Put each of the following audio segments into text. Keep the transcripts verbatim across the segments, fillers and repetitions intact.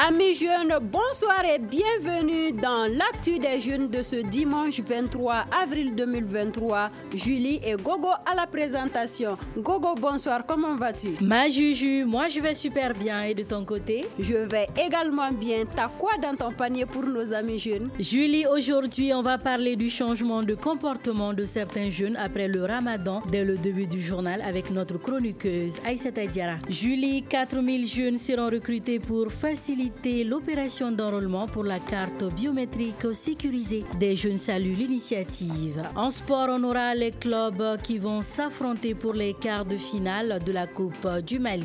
Amis jeunes, bonsoir et bienvenue dans l'actu des jeunes de ce dimanche vingt-trois avril deux mille vingt-trois. Julie et Gogo à la présentation. Gogo, bonsoir, comment vas-tu? Ma Juju, moi je vais super bien et de ton côté? Je vais également bien. T'as quoi dans ton panier pour nos amis jeunes? Julie, aujourd'hui on va parler du changement de comportement de certains jeunes après le ramadan dès le début du journal avec notre chroniqueuse Aïssata Diarra. Julie, quatre mille jeunes seront recrutés pour faciliter l'opération d'enrôlement pour la carte biométrique sécurisée. Des jeunes saluent l'initiative. En sport, on aura les clubs qui vont s'affronter pour les quarts de finale de la Coupe du Mali.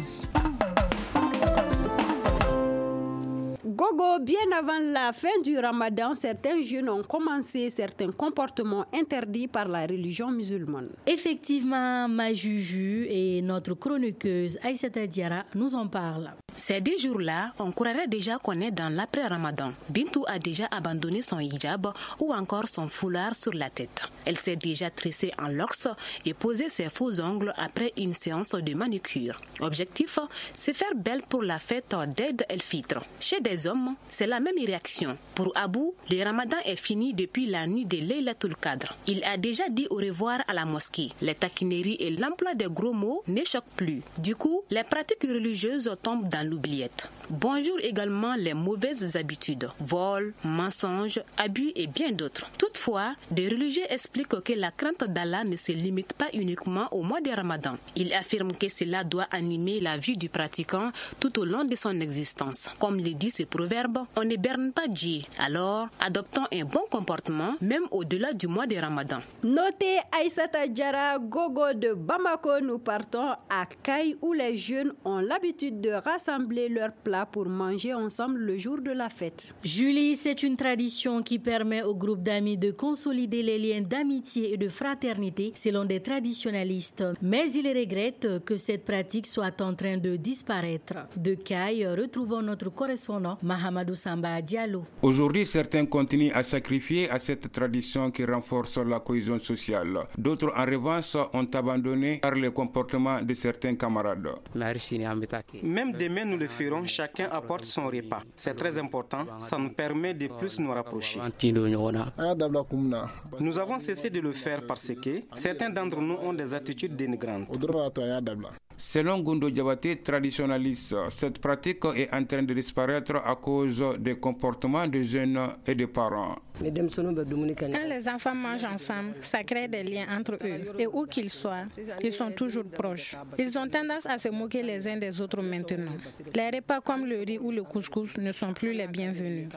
Gogo, bien avant la fin du ramadan, certains jeunes ont commencé certains comportements interdits par la religion musulmane. Effectivement, ma Juju et notre chroniqueuse Aïssata Diarra nous en parlent. Ces deux jours-là, on croirait déjà qu'on est dans l'après-ramadan. Bintou a déjà abandonné son hijab ou encore son foulard sur la tête. Elle s'est déjà tressée en locks et posé ses faux ongles après une séance de manucure. Objectif, se faire belle pour la fête d'Eid el-Fitr. Chez des hommes, c'est la même réaction. Pour Abou, le ramadan est fini depuis la nuit de Laylatul Qadr. Il a déjà dit au revoir à la mosquée. Les taquineries et l'emploi des gros mots ne choquent plus. Du coup, les pratiques religieuses tombent dans l'oubliette. Bonjour également les mauvaises habitudes, vol, mensonges, abus et bien d'autres. Toutefois, des religieux expliquent que la crainte d'Allah ne se limite pas uniquement au mois de Ramadan. Ils affirment que cela doit animer la vie du pratiquant tout au long de son existence. Comme le dit ce proverbe, on ne berne pas Dieu. Alors, adoptons un bon comportement même au-delà du mois de Ramadan. Notez Aïssata Diarra, Gogo de Bamako, nous partons à Kaï où les jeunes ont l'habitude de rassembler leurs plats pour manger ensemble le jour de la fête. Julie, c'est une tradition qui permet au groupe d'amis de consolider les liens d'amitié et de fraternité selon des traditionalistes. Mais ils regrettent que cette pratique soit en train de disparaître. De Kaï, retrouvons notre correspondant Mahamadou Samba Diallo. Aujourd'hui, certains continuent à sacrifier à cette tradition qui renforce la cohésion sociale. D'autres, en revanche, ont abandonné par le comportement de certains camarades. Même demain, nous le ferons, chacun apporte son repas. C'est très important, ça nous permet de plus nous rapprocher. Nous avons cessé de le faire parce que certains d'entre nous ont des attitudes dénigrantes. Selon Gundo Diabaté, traditionnaliste, cette pratique est en train de disparaître à cause des comportements des jeunes et des parents. Quand les enfants mangent ensemble, ça crée des liens entre eux. Et où qu'ils soient, ils sont toujours proches. Ils ont tendance à se moquer les uns des autres maintenant. Les repas comme le riz ou le couscous ne sont plus les bienvenus.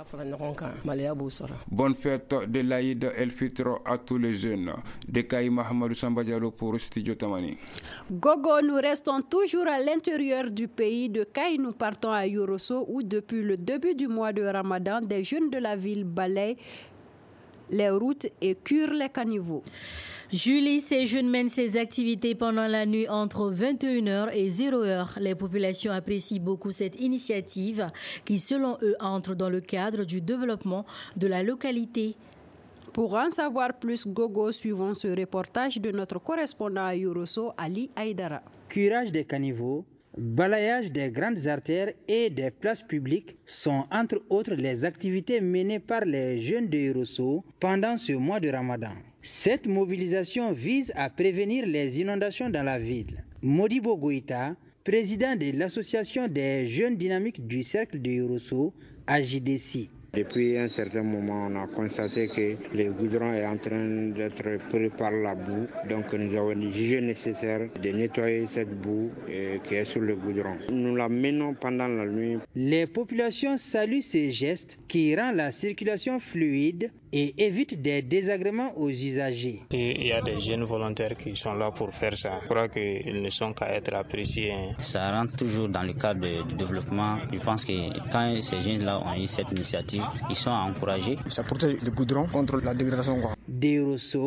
Bonne fête de l'Aïd el-Fitr à tous les jeunes. De Kaï Mahamadou Samba Diallo pour Studio Tamani. Gogo, nous restons toujours à l'intérieur du pays. De Kaï, nous partons à Yorosso où depuis le début du mois de Ramadan, des jeunes de la ville balayent les routes et curent les caniveaux. Julie, ces jeunes mènent ces activités pendant la nuit entre vingt et une heures et zéro heure. Les populations apprécient beaucoup cette initiative qui, selon eux, entre dans le cadre du développement de la localité. Pour en savoir plus, Gogo, suivons ce reportage de notre correspondant à Yorosso, Ali Aïdara. Curage des caniveaux, balayage des grandes artères et des places publiques sont entre autres les activités menées par les jeunes de Yorosso pendant ce mois de Ramadan. Cette mobilisation vise à prévenir les inondations dans la ville. Modibo Goïta, président de l'association des jeunes dynamiques du cercle de Yorosso, A J D C. Depuis un certain moment, on a constaté que le goudron est en train d'être pris par la boue. Donc nous avons jugé nécessaire de nettoyer cette boue euh, qui est sur le goudron. Nous la menons pendant la nuit. Les populations saluent ce geste qui rend la circulation fluide et évite des désagréments aux usagers. Il y a des jeunes volontaires qui sont là pour faire ça. Je crois qu'ils ne sont qu'à être appréciés. Ça rentre toujours dans le cadre du développement. Je pense que quand ces jeunes-là ont eu cette initiative, ils sont encouragés. Ça protège le goudron contre la dégradation. De Yorosso,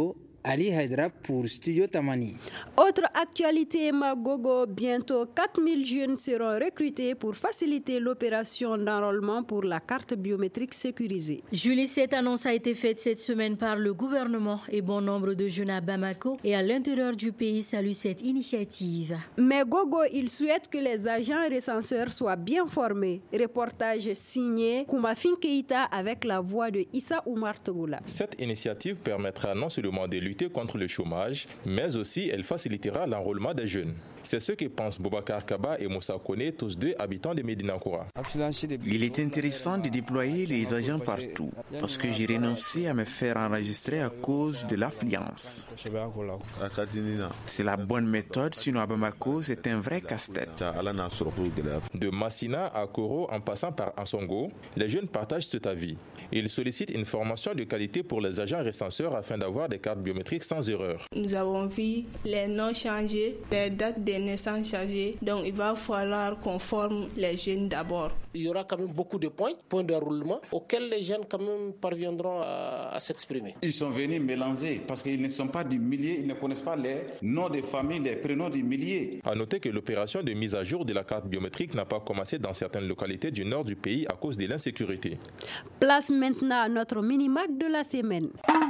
Ali Haidra pour Studio Tamani. Autre actualité, Magogo, bientôt quatre mille jeunes seront recrutés pour faciliter l'opération d'enrôlement pour la carte biométrique sécurisée. Julie, cette annonce a été faite cette semaine par le gouvernement et bon nombre de jeunes à Bamako et à l'intérieur du pays saluent cette initiative. Mais Gogo, il souhaite que les agents recenseurs soient bien formés. Reportage signé Koumafin Keïta avec la voix de Issa Oumar Togoula. Cette initiative permettra non seulement de lutter contre le chômage, mais aussi elle facilitera l'enrôlement des jeunes. C'est ce que pensent Boubacar Kaba et Moussa Kone, tous deux habitants de Médina Koura. Il est intéressant de déployer les agents partout, parce que j'ai renoncé à me faire enregistrer à cause de l'affluence. C'est la bonne méthode, sinon à Bamako, c'est un vrai casse-tête. De Massina à Koro en passant par Ansongo, les jeunes partagent cet avis. Ils sollicitent une formation de qualité pour les agents recenseurs afin d'avoir des cartes biométriques sans erreur. Nous avons vu les noms changer, les dates de naissance changer, donc il va falloir qu'on forme les jeunes d'abord. Il y aura quand même beaucoup de points, points d'enrôlement, auxquels les jeunes quand même parviendront à, à s'exprimer. Ils sont venus mélanger parce qu'ils ne sont pas du millier, ils ne connaissent pas les noms des familles, les prénoms du millier. À noter que l'opération de mise à jour de la carte biométrique n'a pas commencé dans certaines localités du nord du pays à cause de l'insécurité. Place maintenant à notre mini-mac de la semaine.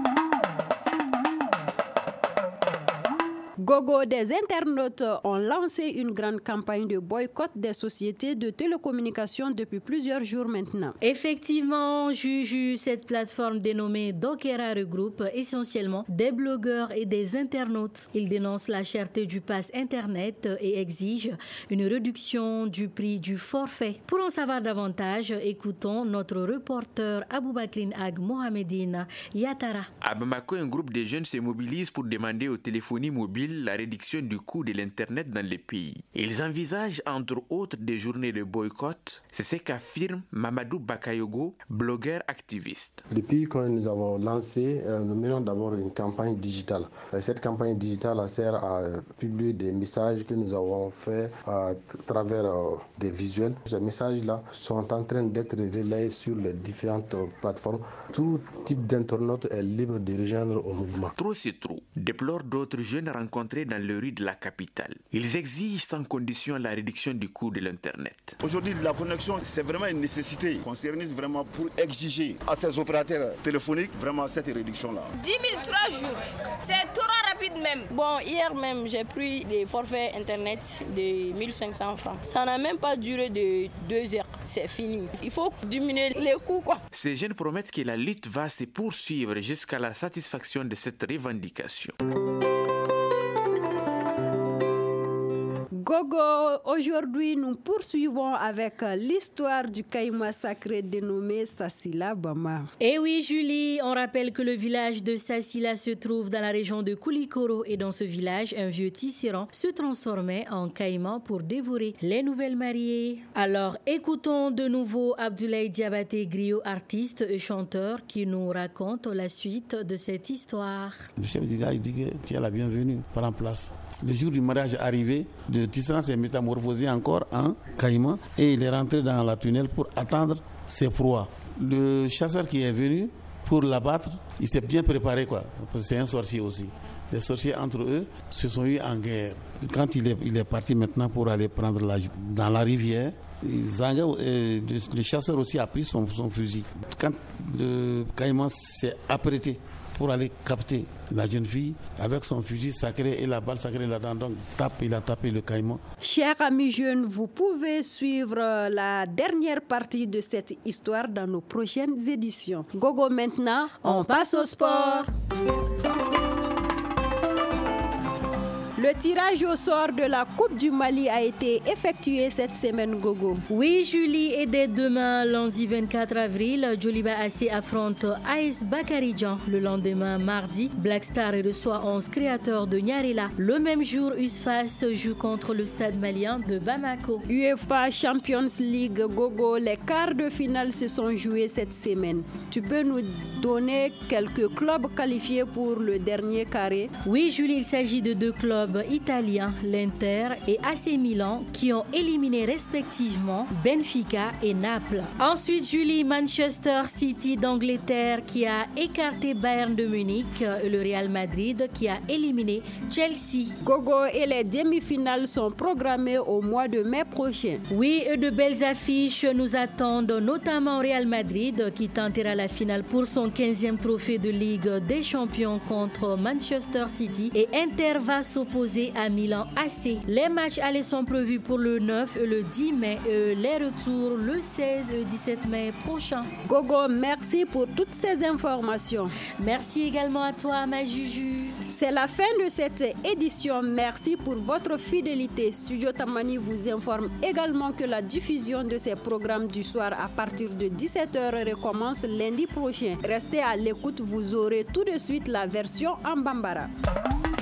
Gogo, des internautes ont lancé une grande campagne de boycott des sociétés de télécommunications depuis plusieurs jours maintenant. Effectivement, Juju, cette plateforme dénommée Dokera regroupe essentiellement des blogueurs et des internautes. Ils dénoncent la cherté du pass Internet et exigent une réduction du prix du forfait. Pour en savoir davantage, écoutons notre reporter Aboubakrin Ag Mohamedine Yatara. À Bamako, un groupe de jeunes se mobilise pour demander aux téléphonie mobiles la réduction du coût de l'Internet dans le pays. Ils envisagent entre autres des journées de boycott. C'est ce qu'affirme Mamadou Bakayogo, blogueur activiste. Depuis que nous avons lancé, nous menons d'abord une campagne digitale. Cette campagne digitale sert à publier des messages que nous avons faits à travers des visuels. Ces messages-là sont en train d'être relayés sur les différentes plateformes. Tout type d'internaute est libre de rejoindre au mouvement. Trop c'est trop, déplorent d'autres jeunes rencontrés dans les rues de la capitale. Ils exigent sans condition la réduction du coût de l'Internet. Aujourd'hui, la connexion, c'est vraiment une nécessité. On s'organise vraiment pour exiger à ces opérateurs téléphoniques vraiment cette réduction-là. dix mille trois jours, c'est trop rapide même. Bon, hier même, j'ai pris des forfaits Internet de mille cinq cents francs. Ça n'a même pas duré de deux heures. C'est fini. Il faut diminuer les coûts, quoi. Ces jeunes promettent que la lutte va se poursuivre jusqu'à la satisfaction de cette revendication. Gogo, aujourd'hui nous poursuivons avec l'histoire du caïman sacré dénommé Sassila Bama. Et oui Julie, on rappelle que le village de Sassila se trouve dans la région de Koulikoro et dans ce village, un vieux tisserand se transformait en caïman pour dévorer les nouvelles mariées. Alors écoutons de nouveau Abdoulaye Diabaté Griot, artiste et chanteur, qui nous raconte la suite de cette histoire. Le chef du village dit que tu es la bienvenue, prends place. Le jour du mariage arrivé, le tisserand s'est métamorphosé encore en caïman et il est rentré dans la tunnel pour attendre ses proies. Le chasseur qui est venu pour l'abattre, il s'est bien préparé, quoi, parce que c'est un sorcier aussi. Les sorciers entre eux se sont eu en guerre. Quand il est, il est parti maintenant pour aller prendre la, dans la rivière, Zanga, euh, le, le chasseur aussi a pris son, son fusil. Quand le caïman s'est apprêté pour aller capter la jeune fille avec son fusil sacré et la balle sacrée là-dedans, donc tape, il a tapé le caïman. Chers amis jeunes, vous pouvez suivre la dernière partie de cette histoire dans nos prochaines éditions. Gogo, maintenant, on passe au sport. Le tirage au sort de la Coupe du Mali a été effectué cette semaine, Gogo. Oui, Julie, et dès demain, lundi vingt-quatre avril, Djoliba A C affronte A S Bakaridjan. Le lendemain, mardi, Black Star reçoit onze créateurs de Nyarela. Le même jour, U S F A S joue contre le stade malien de Bamako. UEFA Champions League, Gogo, les quarts de finale se sont joués cette semaine. Tu peux nous donner quelques clubs qualifiés pour le dernier carré? Oui, Julie, il s'agit de deux clubs. clubs italiens, l'Inter et A C Milan, qui ont éliminé respectivement Benfica et Naples. Ensuite, Julie, Manchester City d'Angleterre qui a écarté Bayern de Munich et le Real Madrid qui a éliminé Chelsea. Gogo, et les demi-finales sont programmées au mois de mai prochain. Oui, et de belles affiches nous attendent, notamment Real Madrid qui tentera la finale pour son quinzième trophée de Ligue des Champions contre Manchester City, et Inter va s'opposer à Milan A C. Les matchs allés sont prévus pour le neuf et le dix mai et les retours le seize et dix-sept mai prochain. Gogo, merci pour toutes ces informations. Merci également à toi, ma Juju. C'est la fin de cette édition. Merci pour votre fidélité. Studio Tamani vous informe également que la diffusion de ces programmes du soir à partir de dix-sept heures recommence lundi prochain. Restez à l'écoute, vous aurez tout de suite la version en Bambara.